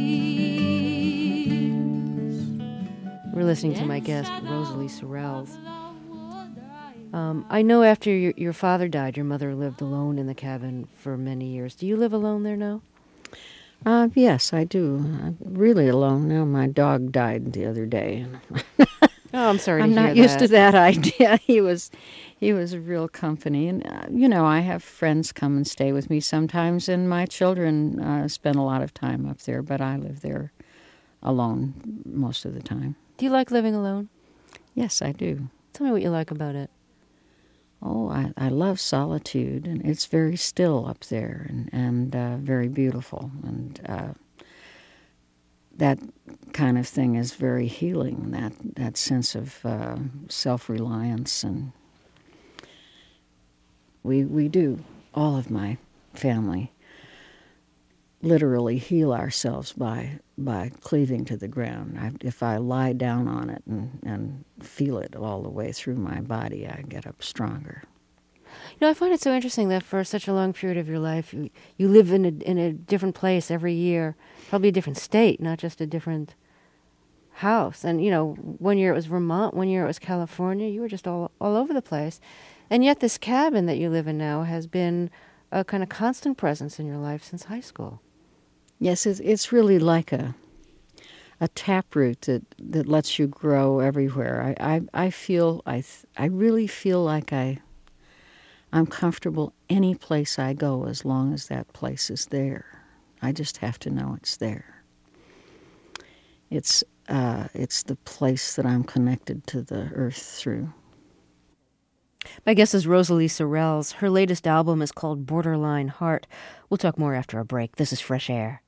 Speaker 1: We're listening to my guest, Rosalie Sorrells. Um, I know after your, your father died, your mother lived alone in the cabin for many years. Do you live alone there now?
Speaker 9: Uh, yes, I do. I'm really alone now. My dog died the other day.
Speaker 1: Oh, I'm sorry to
Speaker 9: I'm
Speaker 1: hear
Speaker 9: not used
Speaker 1: that.
Speaker 9: to that idea. He was, he was a real company, and uh, you know, I have friends come and stay with me sometimes, and my children uh, spend a lot of time up there. But I live there alone most of the time.
Speaker 1: Do you like living alone?
Speaker 9: Yes, I do.
Speaker 1: Tell me what you like about it.
Speaker 9: Oh, I, I love solitude, and it's very still up there, and, and uh, very beautiful, and uh, that kind of thing is very healing, that, that sense of uh, self-reliance, and we, we do, all of my family, literally heal ourselves by by cleaving to the ground. I, if I lie down on it and, and feel it all the way through my body, I get up stronger.
Speaker 1: You know, I find it so interesting that for such a long period of your life, you, you live in a, in a different place every year, probably a different state, not just a different house. And, you know, one year it was Vermont, one year it was California. You were just all, all over the place. And yet this cabin that you live in now has been a kind of constant presence in your life since high school.
Speaker 9: Yes, it's, it's really like a a taproot that, that lets you grow everywhere. I, I, I feel, I, I really feel like I, I'm comfortable any place I go as long as that place is there. I just have to know it's there. It's, uh, it's the place that I'm connected to the earth through.
Speaker 1: My guest is Rosalie Sorrells. Her latest album is called Borderline Heart. We'll talk more after a break. This is Fresh Air.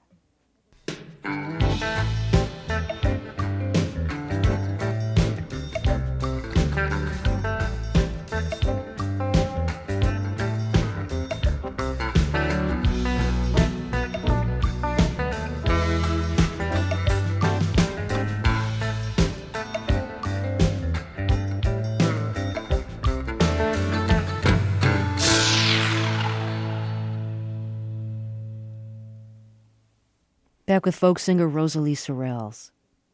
Speaker 1: Back with folk singer Rosalie Sorrells.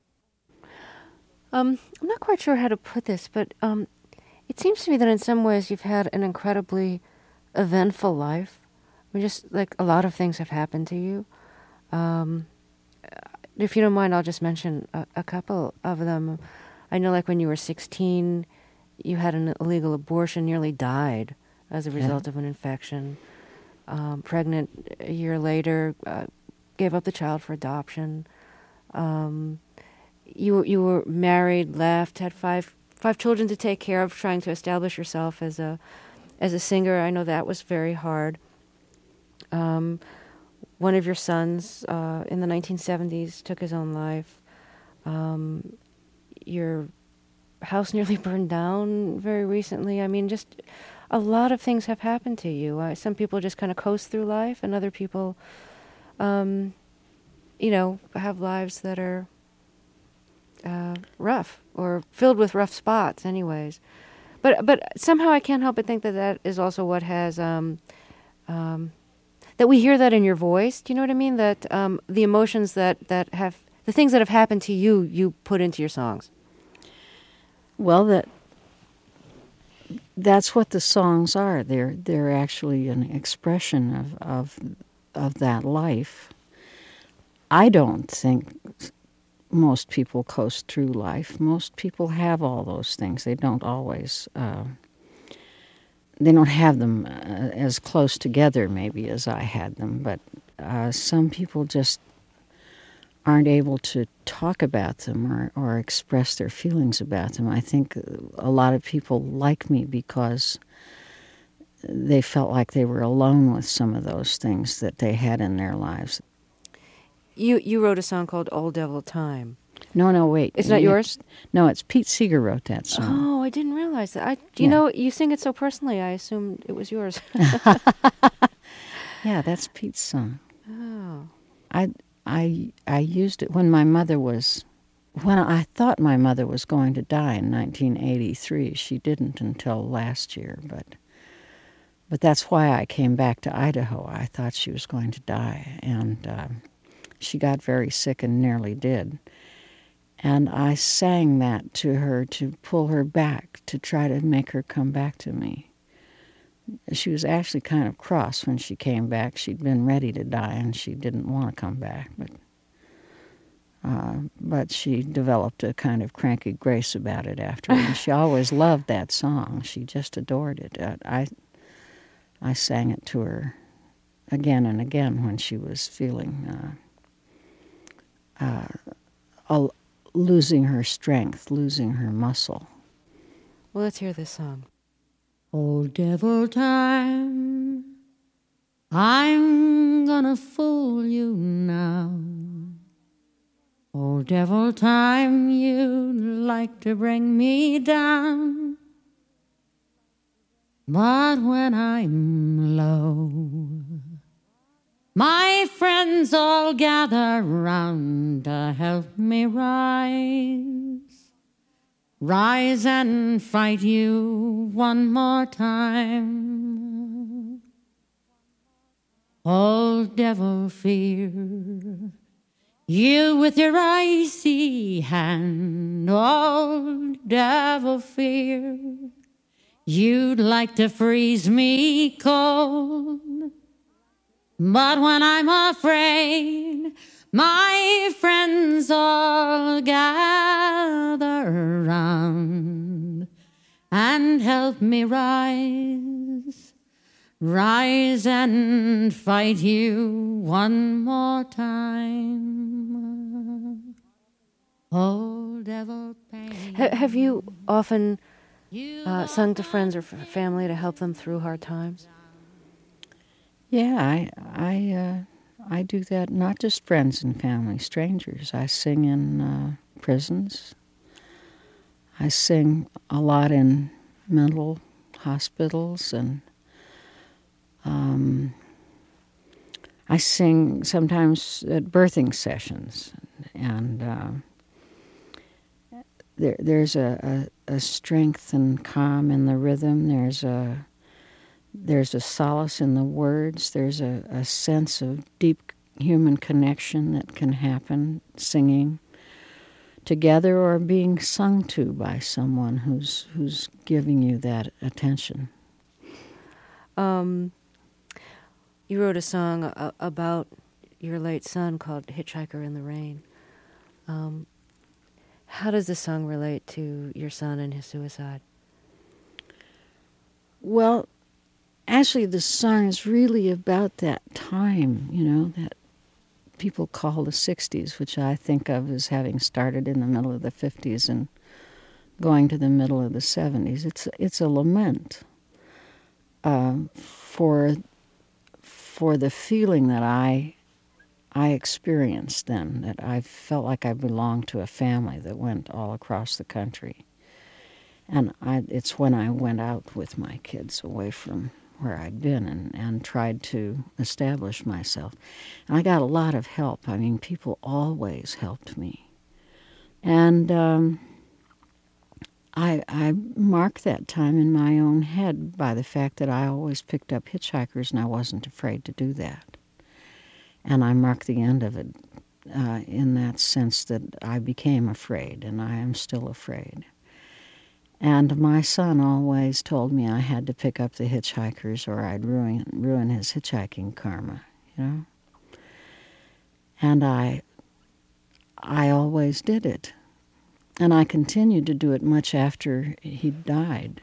Speaker 1: Um, I'm not quite sure how to put this, but um, it seems to me that in some ways you've had an incredibly eventful life. I mean, just like a lot of things have happened to you. Um, if you don't mind, I'll just mention a, a couple of them. I know, like when you were sixteen, you had an illegal abortion, nearly died as a result yeah. of an infection. Um, pregnant a year later. Uh, gave up the child for adoption. Um, you you were married, left, had five five children to take care of, trying to establish yourself as a as a singer. I know that was very hard. Um, one of your sons uh, in the nineteen seventies took his own life. Um, your house nearly burned down very recently. I mean, just a lot of things have happened to you. Uh, some people just kind of coast through life, and other people Um, you know, have lives that are uh, rough or filled with rough spots anyways. But but somehow I can't help but think that that is also what has, um, um, that we hear that in your voice. Do you know what I mean? That um, the emotions that, that have, the things that have happened to you, you put into your songs.
Speaker 9: Well, that that's what the songs are. They're they're actually an expression of of of that life. I don't think most people coast through life. Most people have all those things. They don't always, uh, they don't have them uh, as close together maybe as I had them, but uh, some people just aren't able to talk about them or, or express their feelings about them. I think a lot of people like me because they felt like they were alone with some of those things that they had in their lives.
Speaker 1: You you wrote a song called Old Devil Time.
Speaker 9: No, no, wait.
Speaker 1: It's not
Speaker 9: it's,
Speaker 1: yours?
Speaker 9: No, it's Pete Seeger wrote that song.
Speaker 1: Oh, I didn't realize that. I, you yeah. know, you sing it so personally, I assumed it was yours.
Speaker 9: Yeah, that's Pete's song.
Speaker 1: Oh.
Speaker 9: I, I, I used it when my mother was, when I thought my mother was going to die in nineteen eighty-three. She didn't until last year, but... But that's why I came back to Idaho. I thought she was going to die, and uh, she got very sick and nearly did. And I sang that to her to pull her back, to try to make her come back to me. She was actually kind of cross when she came back. She'd been ready to die, and she didn't want to come back. But uh, but she developed a kind of cranky grace about it after, and she always loved that song. She just adored it. Uh, I. I sang it to her again and again when she was feeling uh, uh, losing her strength, losing her muscle.
Speaker 1: Well, let's hear this song.
Speaker 8: Old devil time, I'm gonna fool you now. Old devil time, you'd like to bring me down. But when I'm low, my friends all gather round to help me rise. Rise and fight you one more time. old devil fear. You with your icy hand, old devil fear. You'd like to freeze me cold. But when I'm afraid, my friends all gather round and help me rise, rise and fight you one more time. Oh, devil pain.
Speaker 1: Ha- have you often uh, sung to friends or f- family to help them through hard times?
Speaker 9: Yeah, I I uh, I do that. Not just friends and family, strangers. I sing in uh, prisons. I sing a lot in mental hospitals, and um, I sing sometimes at birthing sessions. And uh, there, there's a, a, a strength and calm in the rhythm. There's a There's a solace in the words. There's a, a sense of deep human connection that can happen singing together or being sung to by someone who's who's giving you that attention.
Speaker 1: Um, you wrote a song uh, about your late son called Hitchhiker in the Rain. Um, how does the song relate to your son and his suicide?
Speaker 9: Well, actually, the song is really about that time, you know, that people call the sixties, which I think of as having started in the middle of the fifties and going to the middle of the seventies. It's it's a lament uh, for for the feeling that I I experienced then, that I felt like I belonged to a family that went all across the country. And I, it's when I went out with my kids away from where I'd been and, and tried to establish myself. And I got a lot of help. I mean, people always helped me. And um, I, I marked that time in my own head by the fact that I always picked up hitchhikers and I wasn't afraid to do that. And I marked the end of it uh, in that sense that I became afraid, and I am still afraid. And my son always told me I had to pick up the hitchhikers or I'd ruin ruin his hitchhiking karma, you know. And I I always did it. And I continued to do it much after he died,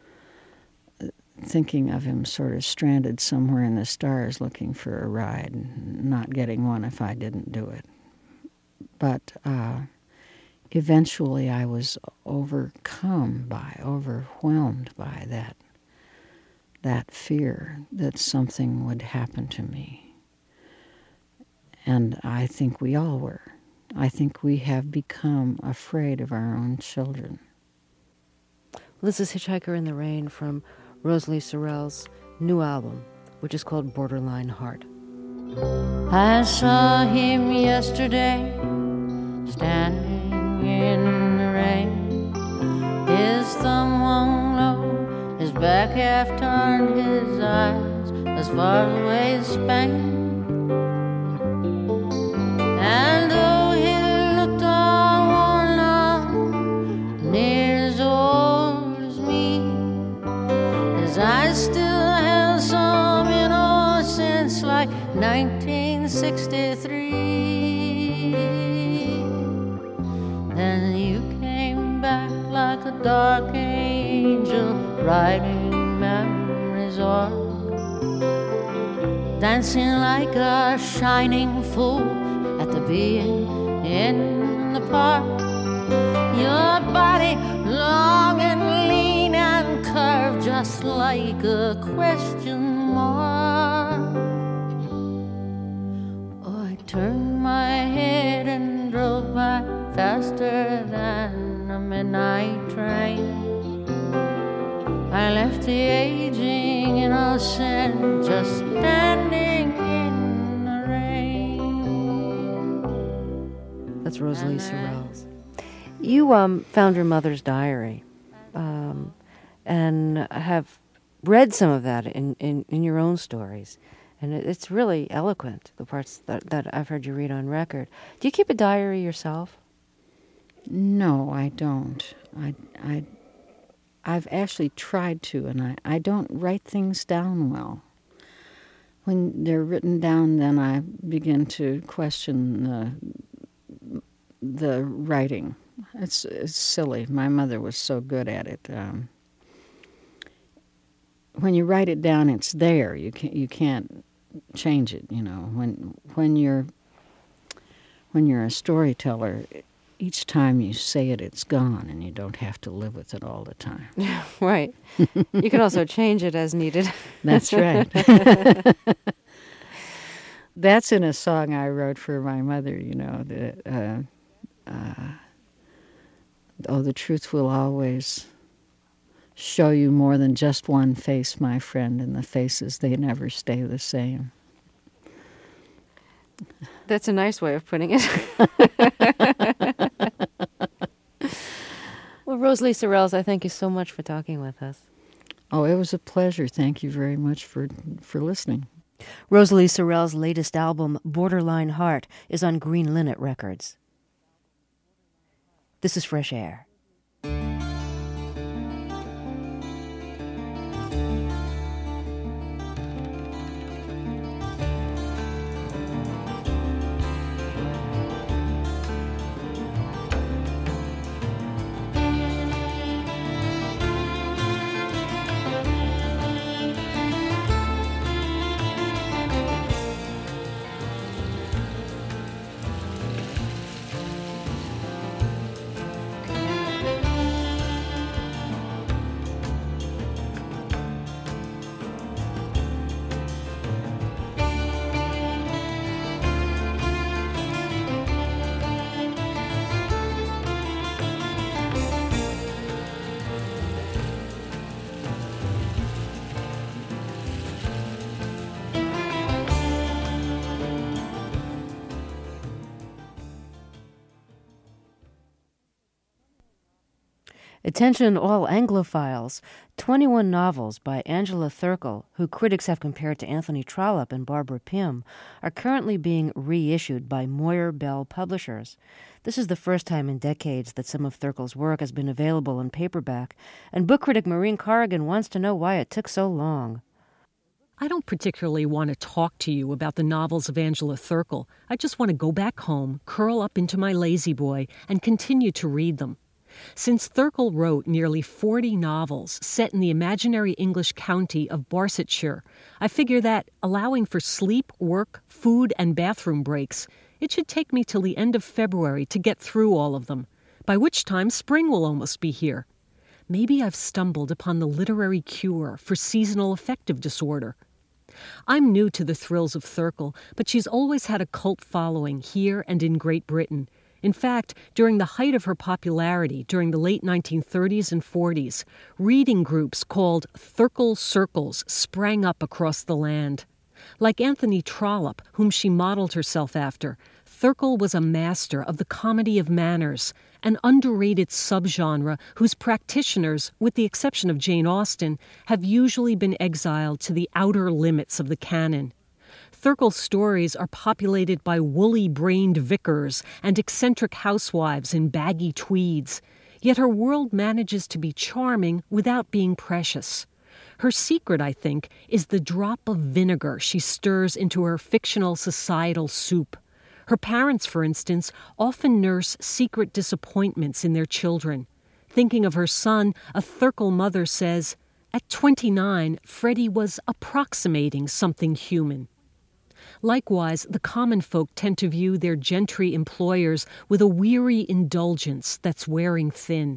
Speaker 9: thinking of him sort of stranded somewhere in the stars looking for a ride and not getting one if I didn't do it. But uh eventually I was overcome by, overwhelmed by that, that fear that something would happen to me. And I think we all were. I think we have become afraid of our own children.
Speaker 1: This is Hitchhiker in the Rain from Rosalie Sorrell's new album, which is called Borderline Heart.
Speaker 8: I saw him yesterday, standing in the rain. His thumb hung low, his back half turned, his eyes as far away as Spain. And though he looked all worn out, near as old as me, his eyes still held some innocence like nineteen sixty-three. Then you came back like a dark angel riding memory's arc, dancing like a shining fool at the being in the park. Your body long and lean and curved just like a question mark. Oh, I turned my head and drove by faster than a midnight train. I left the aging innocent just standing in the rain.
Speaker 1: That's Rosalie Sorrell's. You um, found your mother's diary um, and have read some of that in, in, in your own stories. And it, it's really eloquent, the parts that, that I've heard you read on record. Do you keep a diary yourself?
Speaker 9: No, I don't. I, I, I've actually tried to, and I, I don't write things down well. When they're written down, then I begin to question the, the writing. It's, it's silly. My mother was so good at it. Um, when you write it down, it's there. You can't, you can't change it, you know. When, when you're, when you're a storyteller, each time you say it, it's gone, and you don't have to live with it all the time.
Speaker 1: Right. You can also change it as needed.
Speaker 9: That's right. That's in a song I wrote for my mother, you know. The, uh, uh, oh, the truth will always show you more than just one face, my friend, and the faces, they never stay the same.
Speaker 1: That's a nice way of putting it. Well, Rosalie Sorrells, I thank you so much for talking with us.
Speaker 9: Oh, it was a pleasure. Thank you very much for, for listening.
Speaker 1: Rosalie Sorrells' latest album, Borderline Heart, is on Green Linnet Records. This is Fresh Air. Attention all Anglophiles, twenty-one novels by Angela Thirkell, who critics have compared to Anthony Trollope and Barbara Pym, are currently being reissued by Moyer Bell Publishers. This is the first time in decades that some of Thirkell's work has been available in paperback, and book critic Maureen Corrigan wants to know why it took so long.
Speaker 10: I don't particularly want to talk to you about the novels of Angela Thirkell. I just want to go back home, curl up into my lazy boy, and continue to read them. Since Thirkell wrote nearly forty novels set in the imaginary English county of Barsetshire, I figure that, allowing for sleep, work, food, and bathroom breaks, it should take me till the end of February to get through all of them, by which time spring will almost be here. Maybe I've stumbled upon the literary cure for seasonal affective disorder. I'm new to the thrills of Thirkell, but she's always had a cult following here and in Great Britain. In fact, during the height of her popularity during the late nineteen thirties and forties, reading groups called Thirkell Circles sprang up across the land. Like Anthony Trollope, whom she modeled herself after, Thirkell was a master of the comedy of manners, an underrated subgenre whose practitioners, with the exception of Jane Austen, have usually been exiled to the outer limits of the canon. Thirkell's stories are populated by woolly-brained vicars and eccentric housewives in baggy tweeds, yet her world manages to be charming without being precious. Her secret, I think, is the drop of vinegar she stirs into her fictional societal soup. Her parents, for instance, often nurse secret disappointments in their children. Thinking of her son, a Thirkell mother says, "At twenty-nine, Freddie was approximating something human." Likewise, the common folk tend to view their gentry employers with a weary indulgence that's wearing thin.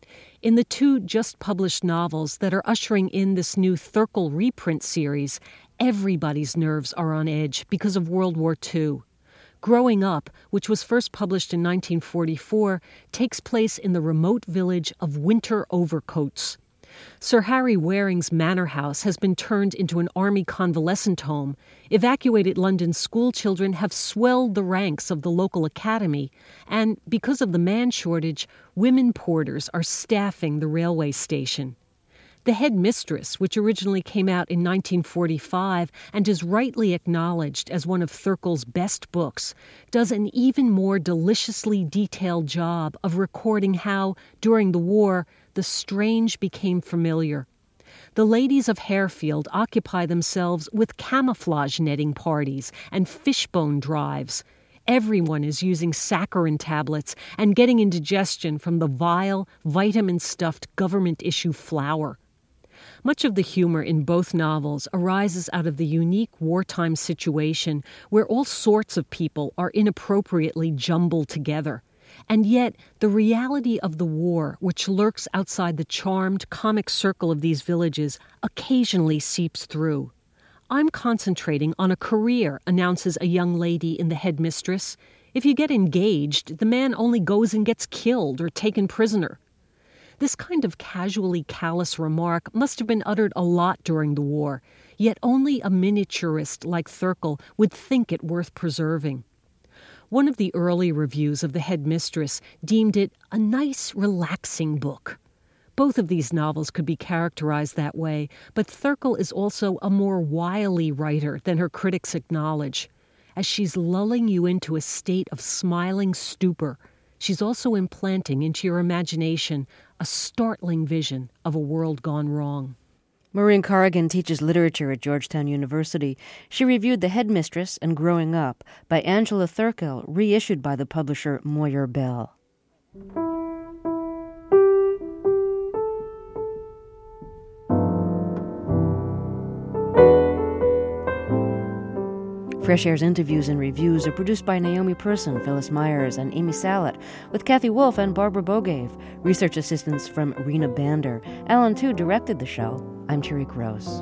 Speaker 10: In the two just-published novels that are ushering in this new Thirkell reprint series, everybody's nerves are on edge because of World War Two. Growing Up, which was first published in nineteen forty-four, takes place in the remote village of Winter Overcoats. Sir Harry Waring's manor house has been turned into an army convalescent home. Evacuated London schoolchildren have swelled the ranks of the local academy, and because of the man shortage, women porters are staffing the railway station. The Headmistress, which originally came out in nineteen forty-five and is rightly acknowledged as one of Thirkel's best books, does an even more deliciously detailed job of recording how, during the war, the strange became familiar. The ladies of Harefield occupy themselves with camouflage netting parties and fishbone drives. Everyone is using saccharin tablets and getting indigestion from the vile, vitamin-stuffed government-issue flour. Much of the humor in both novels arises out of the unique wartime situation where all sorts of people are inappropriately jumbled together. And yet, the reality of the war, which lurks outside the charmed comic circle of these villages, occasionally seeps through. "I'm concentrating on a career," announces a young lady in The Headmistress. "If you get engaged, the man only goes and gets killed or taken prisoner." This kind of casually callous remark must have been uttered a lot during the war, yet only a miniaturist like Thirkel would think it worth preserving. One of the early reviews of The Headmistress deemed it a nice, relaxing book. Both of these novels could be characterized that way, but Thirkel is also a more wily writer than her critics acknowledge. As she's lulling you into a state of smiling stupor, she's also implanting into your imagination a startling vision of a world gone wrong.
Speaker 1: Maureen Corrigan teaches literature at Georgetown University. She reviewed The Headmistress and Growing Up by Angela Thirkel, reissued by the publisher Moyer Bell. Fresh Air's interviews and reviews are produced by Naomi Person, Phyllis Myers, and Amy Salet, with Kathy Wolf and Barbara Bogave. Research assistance from Rena Bander. Alan Tu directed the show. I'm Terry Gross.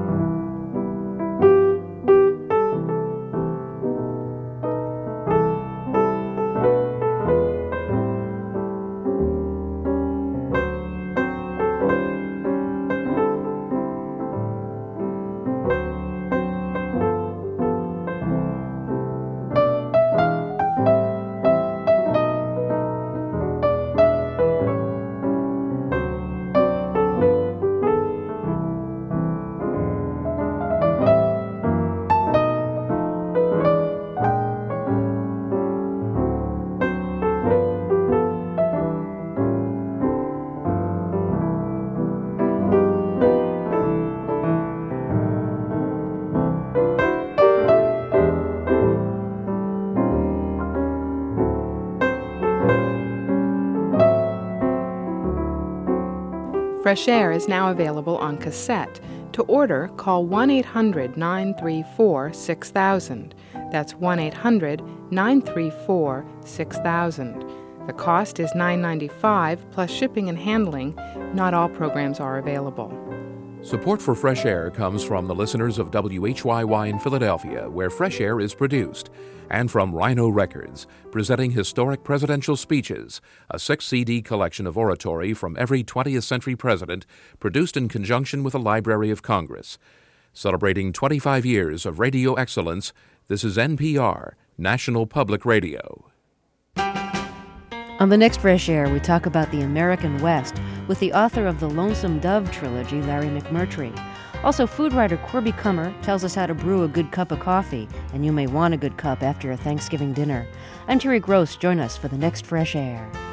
Speaker 11: Fresh Air is now available on cassette. To order, call one eight hundred nine three four six thousand. That's one eight hundred nine three four six thousand. The cost is nine dollars and ninety-five cents plus shipping and handling. Not all programs are available.
Speaker 7: Support for Fresh Air comes from the listeners of W H Y Y in Philadelphia, where Fresh Air is produced, and from Rhino Records, presenting Historic Presidential Speeches, a six-C D collection of oratory from every twentieth century president, produced in conjunction with the Library of Congress. Celebrating twenty-five years of radio excellence, this is N P R, National Public Radio.
Speaker 1: On the next Fresh Air, we talk about the American West with the author of the Lonesome Dove trilogy, Larry McMurtry. Also, food writer Corby Kummer tells us how to brew a good cup of coffee, and you may want a good cup after a Thanksgiving dinner. I'm Terry Gross. Join us for the next Fresh Air.